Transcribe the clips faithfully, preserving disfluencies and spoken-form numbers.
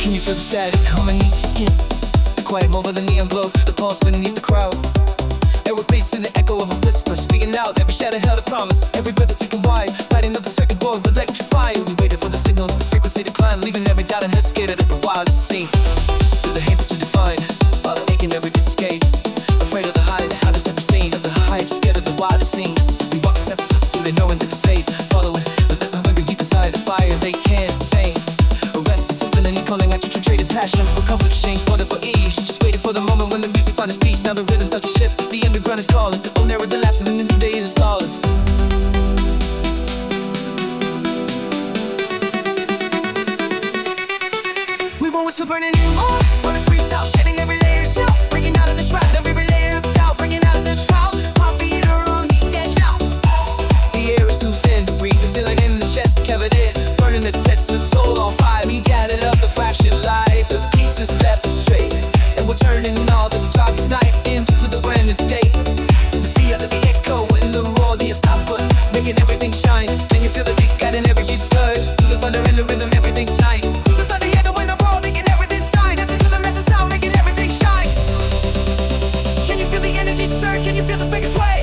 Can you feel the static underneath your skin? The quiet move of the neon glow, the pulse beneath the crowd. Air bass in the echo of a whisper, speaking out. Every shadow held a promise, every breath a ticking wide, lighting up the circuit board with electric fire. We waited for the signal, the frequency to climb, leaving every doubt and head scared of the wildest scene. Through the haters to define, while the aching never gets escape. Afraid of the height, how to never seen of the hype, scared of the wildest scene. We walk the even knowing that it's safe, follow it, but there's a hunger deep inside the fire they can't contain. Arrest the symphony calling out your true traded passion for comfort exchange, water for ease. Just waiting for the moment when the music finds its peace. Now the rhythm starts to shift, the underground is calling. Oh, narrow the lapse and the new day is installing. We won't whisper burning anymore. Words screamed out, shedding every layer of doubt, breaking out of the shroud, every layer of doubt, breaking out of the shroud. My feet are on the edge now. The air is too thin to breathe, the feeling in the chest covered it, burning that sets the soul on fire. We gathered up the fraction light, the pieces left straight, and we're turning all the darkest night into the brand new day. The feel of the echo and the roar, the stop button, making everything shine. Can you feel the beat guiding every surge? Through the thunder and the rhythm, everything's night. The thunder echo and the roar, making everything shine. Listen to the massive sound, making everything shine. Can you feel the energy surge? Can you feel the speakers sway?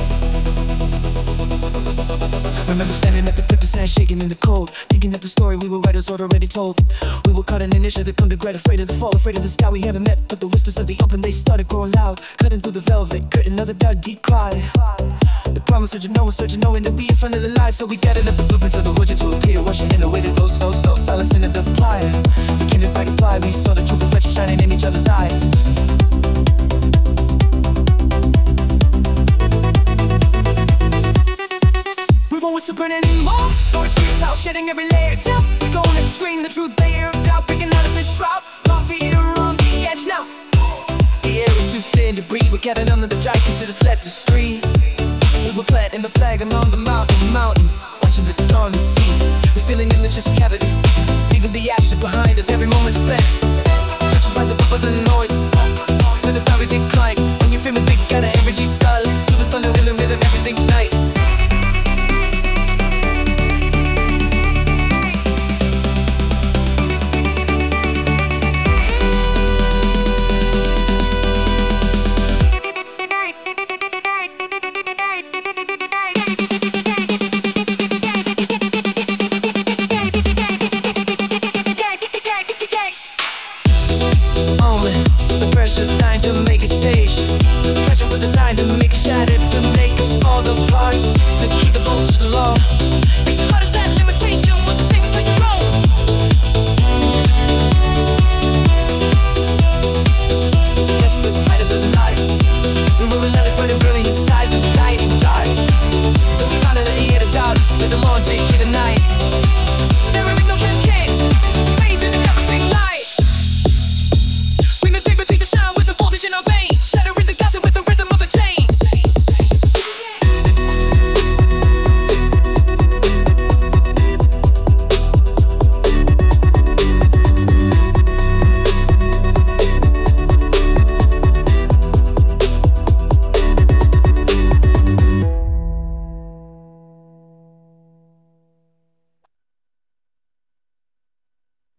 Remember standing at the tip of sand, shaking in the cold, thinking that the story we were writers already told. We were caught in an issue that come to great, afraid of the fall, afraid of the sky we haven't met. But the whispers of the open, they started growing loud, cutting through the velvet curtain, another dark deep cry. The promise of no one searching, knowing to be in front of the light. So we gathered up the blueprints of the origin to appear, rushing in the way that goes slow, slow, silence in the